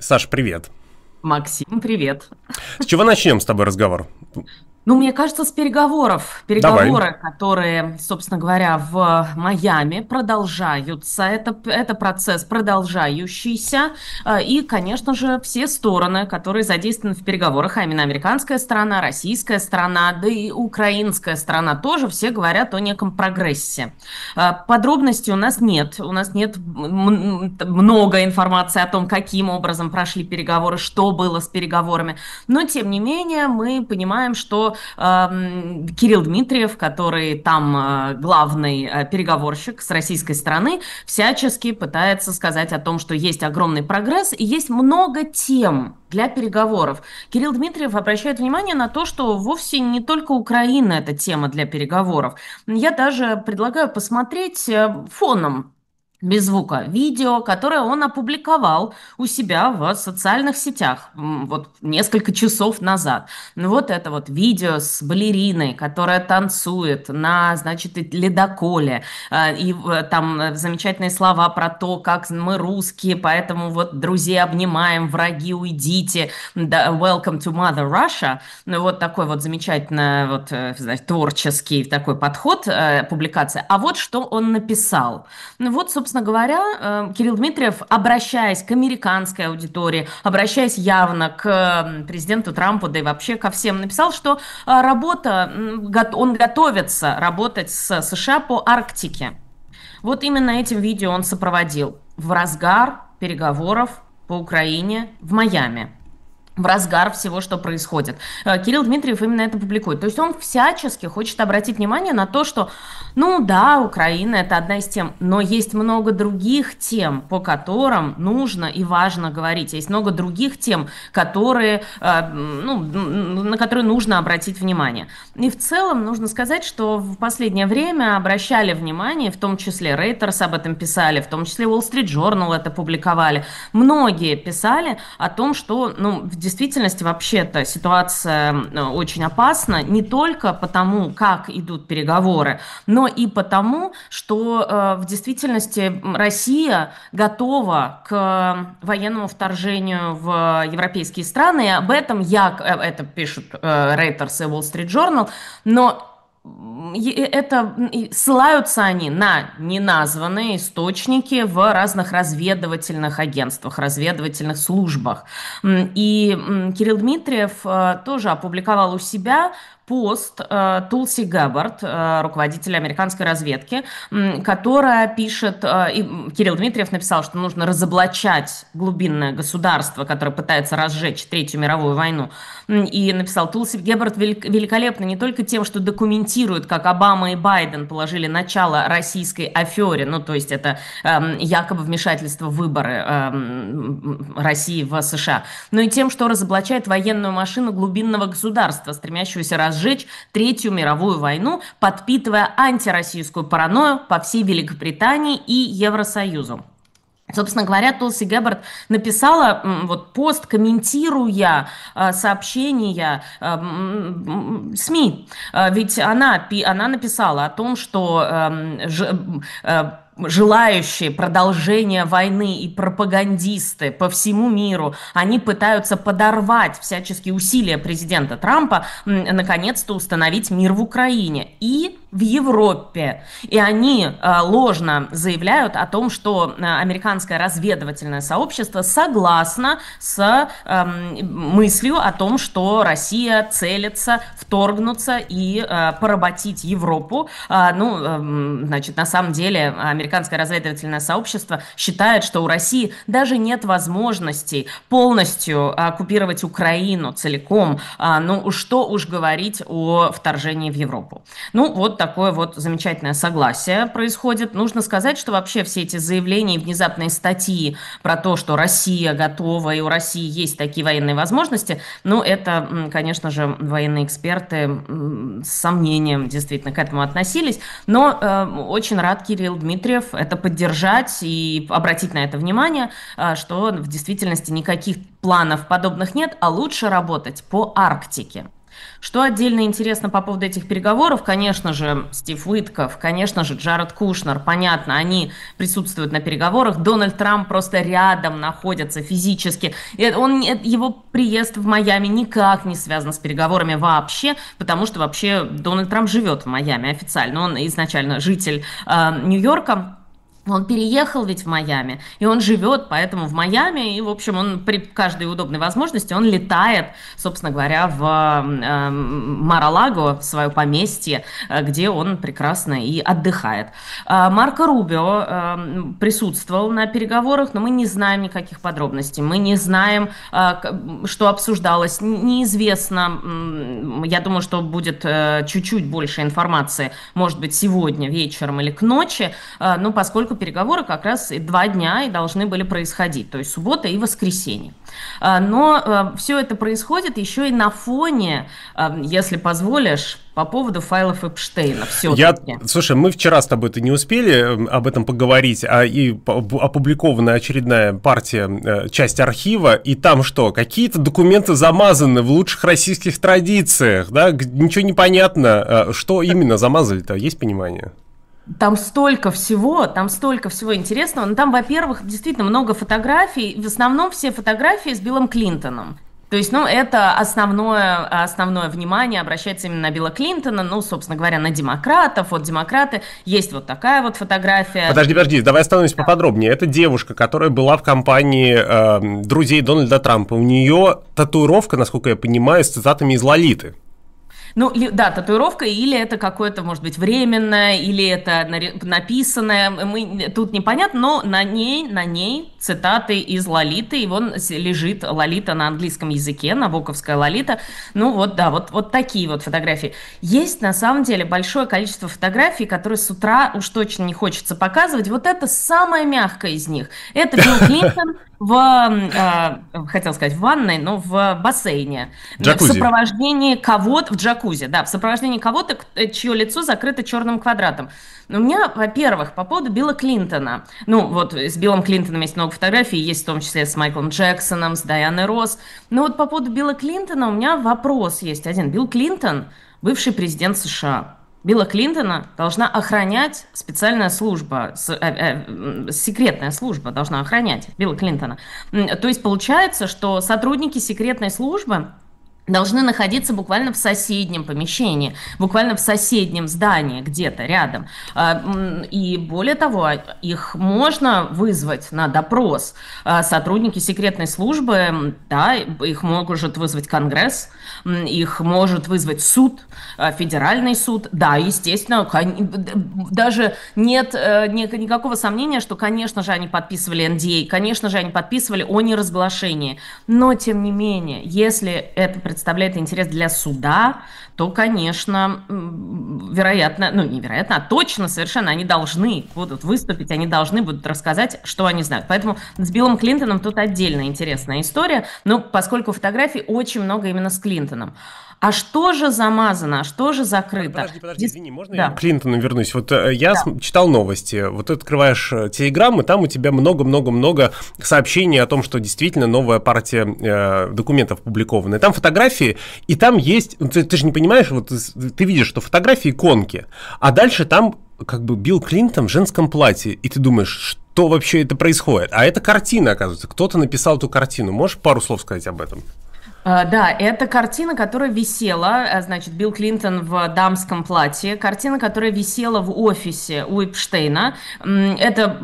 Саш, привет. Максим, привет. С чего начнем с тобой разговор? Ну, мне кажется, с переговоров. Давай. Переговоры, которые, собственно говоря, в Майами продолжаются. Это процесс продолжающийся. И, конечно же, все стороны, которые задействованы в переговорах, а именно американская сторона, российская сторона, да и украинская сторона тоже, все говорят о неком прогрессе. Подробностей у нас нет. У нас нет много информации о том, каким образом прошли переговоры, что было с переговорами. Но, тем не менее, мы понимаем, что Кирилл Дмитриев, который там главный переговорщик с российской стороны, всячески пытается сказать о том, что есть огромный прогресс и есть много тем для переговоров. Кирилл Дмитриев обращает внимание на то, что вовсе не только Украина эта тема для переговоров. Я даже предлагаю посмотреть фоном, без звука, видео, которое он опубликовал у себя в социальных сетях вот несколько часов назад. Ну, вот это вот видео с балериной, которая танцует на, значит, ледоколе. Там замечательные слова про то, как мы русские, поэтому вот друзей обнимаем, враги уйдите. Да, Welcome to Mother Russia. Ну, вот такой вот замечательный вот, знаете, творческий такой подход публикации. А вот что он написал. Ну вот, собственно говоря, Кирилл Дмитриев, обращаясь к американской аудитории, обращаясь явно к президенту Трампу, да и вообще ко всем, написал, что он готовится работать с США по Арктике. Вот именно этим видео он сопроводил в разгар переговоров по Украине в Майами. В разгар всего, что происходит. Кирилл Дмитриев именно это публикует. То есть он всячески хочет обратить внимание на то, что, ну да, Украина – это одна из тем, но есть много других тем, по которым нужно и важно говорить. Есть много других тем, которые, на которые нужно обратить внимание. И в целом нужно сказать, что в последнее время обращали внимание, в том числе Reuters об этом писали, в том числе Wall Street Journal это публиковали. Многие писали о том, что, в действительности вообще-то ситуация очень опасна не только потому, как идут переговоры, но и потому, что в действительности Россия готова к военному вторжению в европейские страны, и об этом это пишут Reuters и Wall Street Journal, но ссылаются они на неназванные источники в разных разведывательных агентствах, разведывательных службах. И Кирилл Дмитриев тоже опубликовал у себя пост Тулси Габбард, руководителя американской разведки, которая пишет, и Кирилл Дмитриев написал, что нужно разоблачать глубинное государство, которое пытается разжечь Третью мировую войну. И написал, Тулси Габбард великолепна не только тем, что документирует, как Обама и Байден положили начало российской афере, то есть это якобы вмешательство в выборы России в США, но и тем, что разоблачает военную машину глубинного государства, стремящегося разжечь Третью мировую войну, подпитывая антироссийскую паранойю по всей Великобритании и Евросоюзу. Собственно говоря, Тулси Габбард написала пост, комментируя сообщения СМИ. Ведь она написала о том, что желающие продолжения войны и пропагандисты по всему миру, они пытаются подорвать всяческие усилия президента Трампа наконец-то установить мир в Украине и в Европе. И они ложно заявляют о том, что американское разведывательное сообщество согласно с мыслью о том, что Россия целится вторгнуться и поработить Европу. На самом деле американское разведывательное сообщество считает, что у России даже нет возможности полностью оккупировать Украину целиком. Что уж говорить о вторжении в Европу. Вот такое вот замечательное согласие происходит. Нужно сказать, что вообще все эти заявления и внезапные статьи про то, что Россия готова и у России есть такие военные возможности, это, конечно же, военные эксперты с сомнением действительно к этому относились. Но очень рад Кирилл Дмитриев это поддержать и обратить на это внимание, что в действительности никаких планов подобных нет, а лучше работать по Арктике. Что отдельно интересно по поводу этих переговоров, конечно же, Стив Уитков, конечно же, Джаред Кушнер, понятно, они присутствуют на переговорах, Дональд Трамп просто рядом находится физически. Его приезд в Майами никак не связан с переговорами вообще, потому что вообще Дональд Трамп живет в Майами официально, он изначально житель Нью-Йорка. Он переехал ведь в Майами, и он живет, поэтому в Майами, и, в общем, он при каждой удобной возможности, он летает, собственно говоря, в Мар-а-Лаго, в свое поместье, где он прекрасно и отдыхает. Марко Рубио присутствовал на переговорах, но мы не знаем никаких подробностей, мы не знаем, что обсуждалось, неизвестно. Я думаю, что будет чуть-чуть больше информации, может быть, сегодня вечером или к ночи, но поскольку переговоры как раз 2 дня и должны были происходить, то есть суббота и воскресенье. Но все это происходит еще и на фоне, если позволишь, по поводу файлов Эпштейна. Слушай, мы вчера с тобой-то не успели об этом поговорить, и опубликована очередная партия, часть архива, и там что? Какие-то документы замазаны в лучших российских традициях, да? Ничего не понятно. Что именно замазали-то? Есть понимание? Там столько всего интересного. Но там, во-первых, действительно много фотографий. В основном все фотографии с Биллом Клинтоном. То есть, это основное внимание обращается именно на Билла Клинтона, собственно говоря, на демократов. Вот демократы, есть вот такая вот фотография. Подожди, давай остановимся поподробнее. Это девушка, которая была в компании друзей Дональда Трампа. У нее татуировка, насколько я понимаю, с цитатами из «Лолиты». Да, татуировка, или это какое-то, может быть, временное, или это написанное, тут непонятно, но на ней цитаты из «Лолиты», и вон лежит «Лолита» на английском языке, набоковская «Лолита». Вот такие вот фотографии. Есть, на самом деле, большое количество фотографий, которые с утра уж точно не хочется показывать. Вот это самая мягкая из них. Это Билл Клинтон хотел сказать в ванной, но в бассейне. Джакузи. В сопровождении кого-то, в джакузи, да, в сопровождении кого-то, чье лицо закрыто черным квадратом. У меня, во-первых, по поводу Билла Клинтона. С Биллом Клинтоном есть много фотографий, есть в том числе с Майклом Джексоном, с Дайаной Росс. Но вот по поводу Билла Клинтона у меня вопрос есть один. Билл Клинтон – бывший президент США. Билла Клинтона должна охранять специальная служба, секретная служба должна охранять Билла Клинтона. То есть получается, что сотрудники секретной службы должны находиться буквально в соседнем помещении, буквально в соседнем здании, где-то рядом. И более того, их можно вызвать на допрос. Сотрудники секретной службы, да, их может вызвать Конгресс, их может вызвать суд, федеральный суд. Да, естественно, даже нет никакого сомнения, что, конечно же, они подписывали NDA, конечно же, они подписывали о неразглашении. Но, тем не менее, если это представляет интерес для суда, то, конечно, вероятно, невероятно, а точно совершенно они должны будут выступить, они должны будут рассказать, что они знают. Поэтому с Биллом Клинтоном тут отдельно интересная история, поскольку фотографий очень много именно с Клинтоном. А что же замазано, а что же закрыто? Подожди, извини, можно я к Клинтону вернусь? Я читал новости, ты открываешь Telegram, и там у тебя много-много-много сообщений о том, что действительно новая партия документов опубликована. И там фотографии, и там есть, ты же не понимаешь, ты видишь, что фотографии иконки, а дальше там Билл Клинтон в женском платье, и ты думаешь, что вообще это происходит? А это картина, оказывается, кто-то написал эту картину. Можешь пару слов сказать об этом? Да, это картина, которая висела, Билл Клинтон в дамском платье, картина, которая висела в офисе у Эпштейна. Это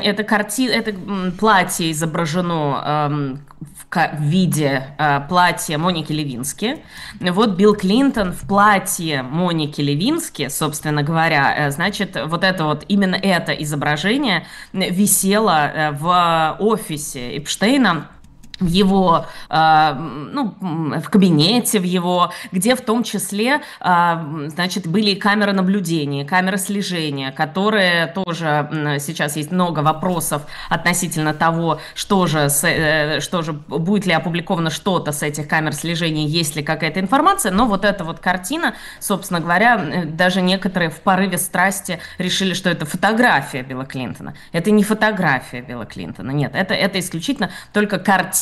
платье изображено в виде платья Моники Левински. Вот Билл Клинтон в платье Моники Левински, собственно говоря, именно это изображение висело в офисе Эпштейна, в его, в кабинете в его, где в том числе, были камеры наблюдения, камеры слежения, которые тоже, сейчас есть много вопросов относительно того, что же, будет ли опубликовано что-то с этих камер слежения, есть ли какая-то информация, но вот эта вот картина, собственно говоря, даже некоторые в порыве страсти решили, что это фотография Билла Клинтона. Это не фотография Билла Клинтона, нет, это исключительно только картина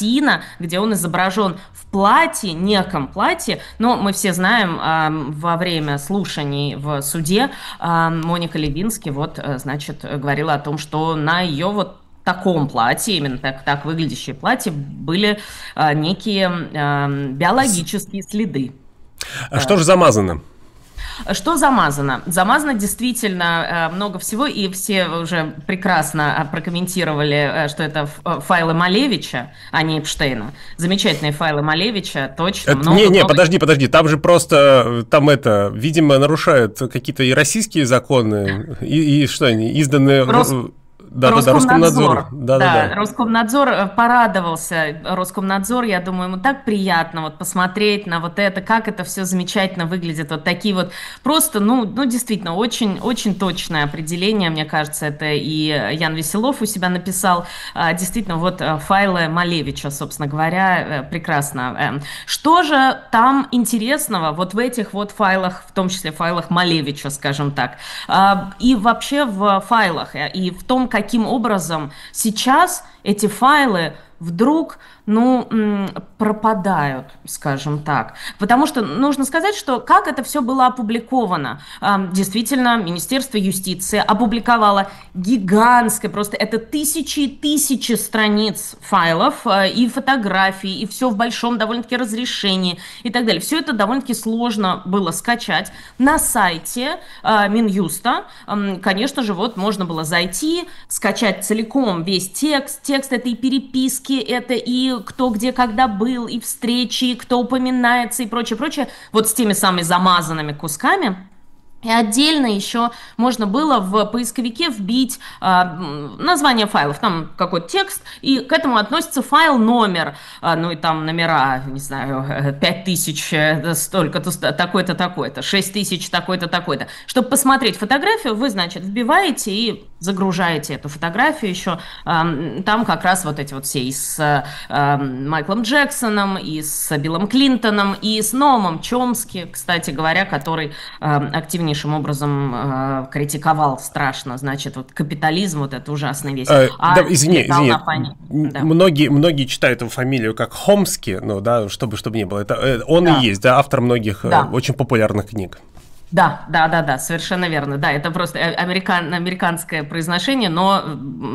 картина, где он изображен в платье, неком платье, но мы все знаем, во время слушаний в суде Моника Левински значит, говорила о том, что на ее таком платье, именно так выглядящее платье, были некие биологические следы. А что же замазано? Что замазано? Замазано действительно много всего, и все уже прекрасно прокомментировали, что это файлы Малевича, а не Эпштейна. Замечательные файлы Малевича, точно. Подожди, там же просто, видимо, нарушают какие-то и российские законы, и что они, изданные... Роскомнадзор. Роскомнадзор порадовался. Роскомнадзор, я думаю, ему так приятно посмотреть на это, как это все замечательно выглядит. Такие просто, действительно, очень, очень точное определение, мне кажется, это и Ян Веселов у себя написал. Действительно, файлы Малевича, собственно говоря, прекрасно. Что же там интересного в этих файлах, в том числе файлах Малевича, скажем так, и вообще в файлах, и в том, каким образом сейчас эти файлы вдруг, пропадают, скажем так. Потому что нужно сказать, что как это все было опубликовано. Действительно, Министерство юстиции опубликовало гигантское, просто это тысячи и тысячи страниц файлов и фотографий, и все в большом довольно-таки разрешении и так далее. Все это довольно-таки сложно было скачать. На сайте Минюста, конечно же, можно было зайти, скачать целиком весь текст этой переписки, это и кто где когда был, и встречи, и кто упоминается, и прочее, с теми самыми замазанными кусками. И отдельно еще можно было в поисковике вбить название файлов, там какой-то текст, и к этому относится файл-номер, и там номера, не знаю, 5000, столько-то, такой-то, такой-то, 6000, такой-то, такой-то. Чтобы посмотреть фотографию, вы, значит, вбиваете и загружаете эту фотографию еще. Там как раз эти все и с Майклом Джексоном, и с Биллом Клинтоном, и с Ноамом Чомски, кстати говоря, который активнее образом критиковал страшно, значит, капитализм, это ужасная вещь. Извини. Многие читают его фамилию как Хомски, чтобы не было. Это он и есть, автор многих очень популярных книг. Да, совершенно верно. Да, это просто американское произношение, но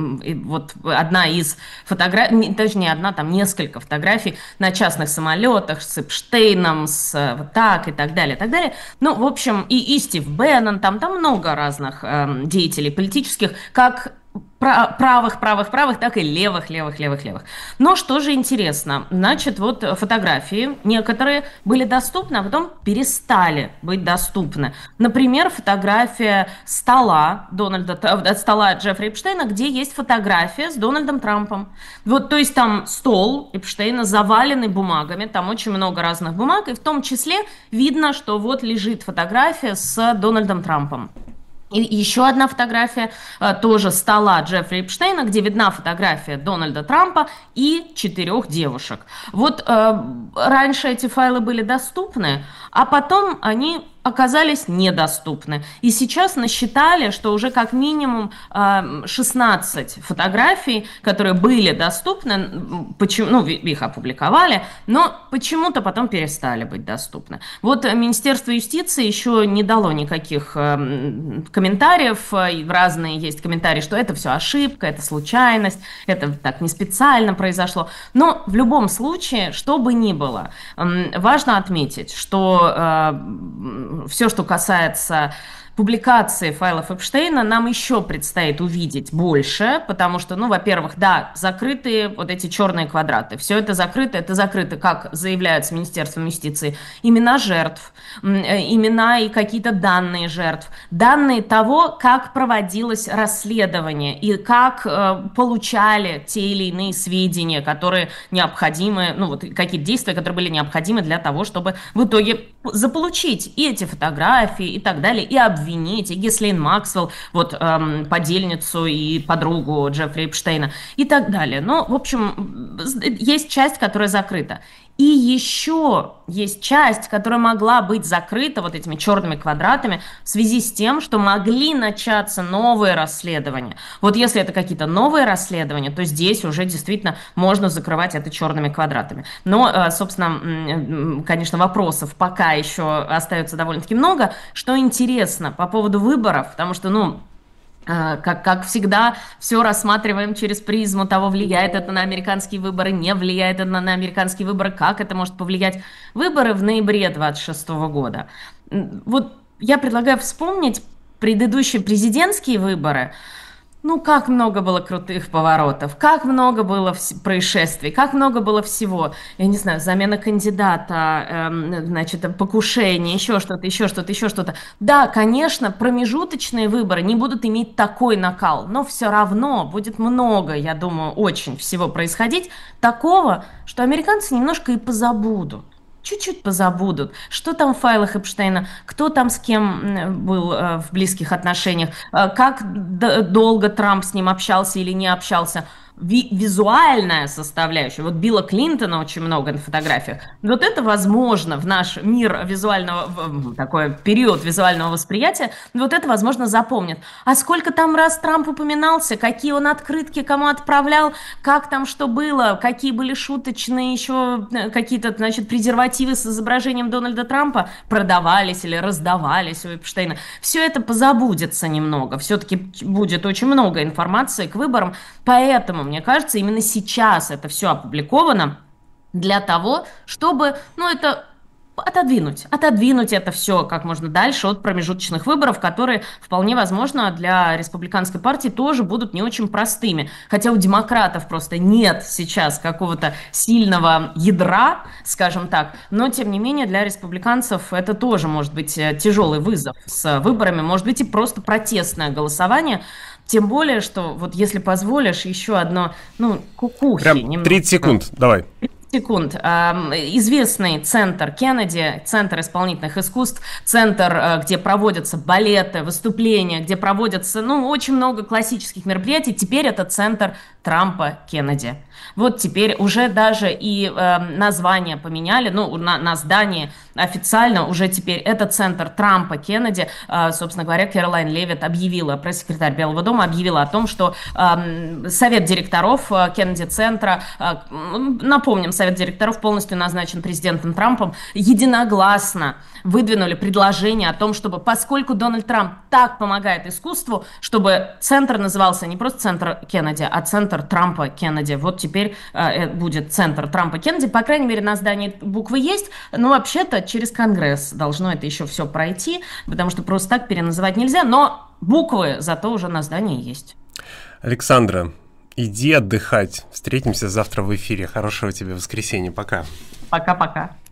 одна из фотографий, даже не одна, там несколько фотографий на частных самолетах с Эпштейном, и так далее, и так далее. В общем, и Стив Беннон, там много разных деятелей политических, как правых, так и левых. Но что же интересно, значит, фотографии некоторые были доступны, а потом перестали быть доступны. Например, фотография стола Джеффри Эпштейна, где есть фотография с Дональдом Трампом. То есть там стол Эпштейна заваленный бумагами, там очень много разных бумаг, и в том числе видно, что лежит фотография с Дональдом Трампом. И еще одна фотография тоже стола Джеффри Эпштейна, где видна фотография Дональда Трампа и 4 девушек. Раньше эти файлы были доступны, а потом они оказались недоступны. И сейчас насчитали, что уже как минимум 16 фотографий, которые были доступны, их опубликовали, но почему-то потом перестали быть доступны. Министерство юстиции еще не дало никаких комментариев, разные есть комментарии, что это все ошибка, это случайность, это так не специально произошло. Но в любом случае, что бы ни было, важно отметить, что все, что касается публикации файлов Эпштейна, нам еще предстоит увидеть больше, потому что, во-первых, закрытые эти черные квадраты. Все это закрыто, как заявляется Министерством юстиции, имена жертв, имена и какие-то данные жертв, данные того, как проводилось расследование и как получали те или иные сведения, которые необходимы, какие-то действия, которые были необходимы для того, чтобы в итоге заполучить и эти фотографии и так далее, и обвинить и Гhislaine Максвелл, подельницу и подругу Джеффри Эпштейна и так далее. В общем, есть часть, которая закрыта. И еще есть часть, которая могла быть закрыта вот этими черными квадратами в связи с тем, что могли начаться новые расследования. Вот если это какие-то новые расследования, то здесь уже действительно можно закрывать это черными квадратами. Но, собственно, конечно, вопросов пока еще остается довольно-таки много. Что интересно по поводу выборов, потому что, ну, как всегда, все рассматриваем через призму того, влияет это на американские выборы, не влияет это на американские выборы, как это может повлиять. Выборы в ноябре 2026 года. Вот я предлагаю вспомнить предыдущие президентские выборы. Ну, как много было крутых поворотов, как много было происшествий, как много было всего. Я не знаю, замена кандидата, значит, покушение, еще что-то, еще что-то, еще что-то. Да, конечно, промежуточные выборы не будут иметь такой накал, но все равно будет много, я думаю, очень всего происходить такого, что американцы немножко и позабудут. Чуть-чуть позабудут, что там в файлах Эпштейна, кто там с кем был в близких отношениях, как долго Трамп с ним общался или не общался. Визуальная составляющая, вот Билла Клинтона очень много на фотографиях, вот это возможно в наш мир визуального, такой период визуального восприятия, вот это возможно запомнит. А сколько там раз Трамп упоминался, какие он открытки кому отправлял, как там что было, какие были шуточные еще какие-то, значит, презервативы с изображением Дональда Трампа продавались или раздавались у Эпштейна. Все это позабудется немного, все-таки будет очень много информации к выборам, поэтому мне кажется, именно сейчас это все опубликовано для того, чтобы, ну, это отодвинуть это все как можно дальше от промежуточных выборов, которые, вполне возможно, для республиканской партии тоже будут не очень простыми. Хотя у демократов просто нет сейчас какого-то сильного ядра, скажем так, но, тем не менее, для республиканцев это тоже может быть тяжелый вызов с выборами, может быть и просто протестное голосование. Тем более, что, вот если позволишь, еще одно, ну, кукухи. Прям 30 секунд, давай. Секунд. Известный центр Кеннеди, центр исполнительных искусств, центр, где проводятся балеты, выступления, где проводятся, ну, очень много классических мероприятий. Теперь это центр Трампа Кеннеди. Вот теперь уже даже и название поменяли, ну, на здании официально уже теперь это центр Трампа Кеннеди. Собственно говоря, Кэролайн Левитт объявила, пресс-секретарь Белого дома объявила о том, что совет директоров Кеннеди-центра, напомним, совет директоров полностью назначен президентом Трампом, единогласно выдвинули предложение о том, чтобы, поскольку Дональд Трамп так помогает искусству, чтобы центр назывался не просто центр Кеннеди, а центр Трампа Кеннеди. Вот теперь будет центр Трампа Кеннеди. По крайней мере, на здании буквы есть, но вообще-то через Конгресс должно это еще все пройти, потому что просто так переназывать нельзя, но буквы зато уже на здании есть. Александра, иди отдыхать. Встретимся завтра в эфире. Хорошего тебе воскресенья. Пока. Пока-пока.